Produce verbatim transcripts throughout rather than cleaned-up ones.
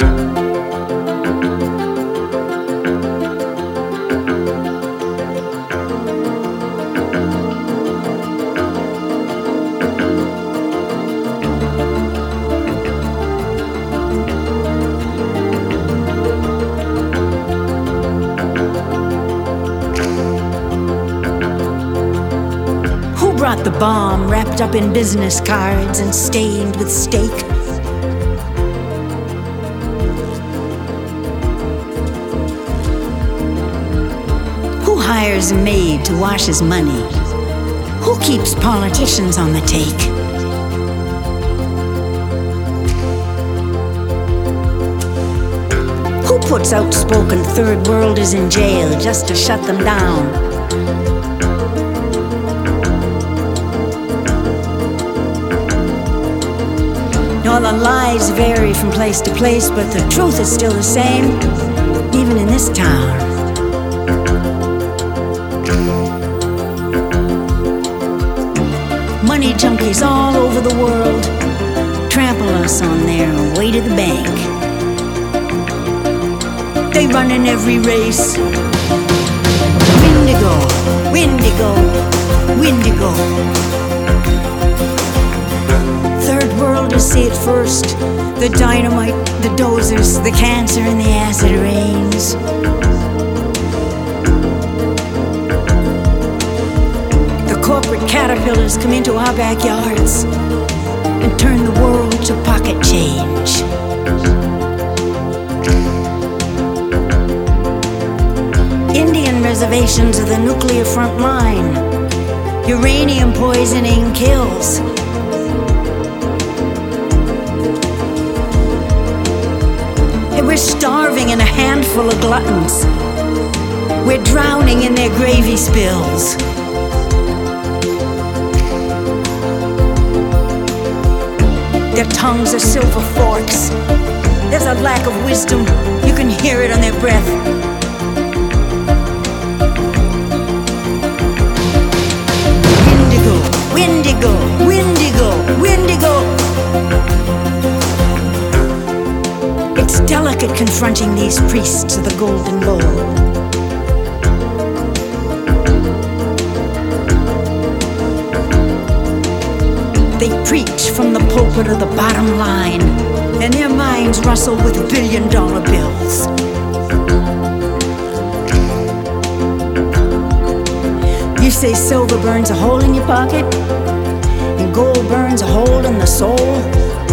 Brought the bomb wrapped up in business cards and stained with steak. Who hires a maid to wash his money? Who keeps politicians on the take? Who puts outspoken third worlders in jail just to shut them down? All the lies vary from place to place, but the truth is still the same, even in this town. Money junkies all over the world trample us on their way to the bank. They run in every race. Windigo, Windigo, Windigo. Third worlders see it first. The dynamite, the dozers, the cancer and the acid rains. The corporate caterpillars come into our backyards and turn the world to pocket change. Indian reservations are the nuclear front line. Uranium poisoning kills. We're starving in a handful of gluttons. We're drowning in their gravy spills. Their tongues are silver forks. There's a lack of wisdom. You can hear it on their breath. Windigo, Windigo, Windigo, Windigo. It's delicate confronting these priests of the golden bowl. They preach from the pulpit of the bottom line, and their minds rustle with billion dollar bills. You say silver burns a hole in your pocket, and gold burns a hole in the soul.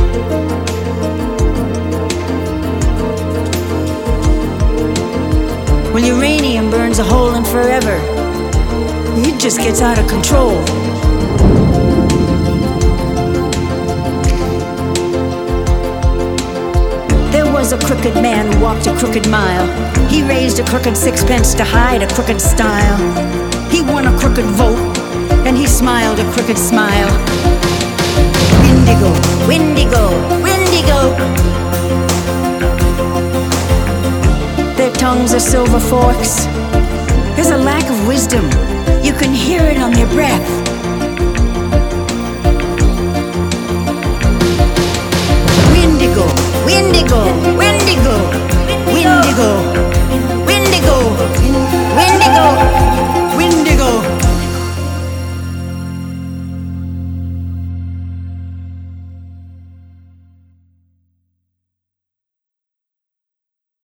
When uranium burns a hole in forever, it just gets out of control. There was a crooked man who walked a crooked mile. He raised a crooked sixpence to hide a crooked style. He won a crooked vote, and he smiled a crooked smile. Windigo, Windigo, Windigo. Their tongues are silver forks. There's a lack of wisdom. You can hear it on their breath.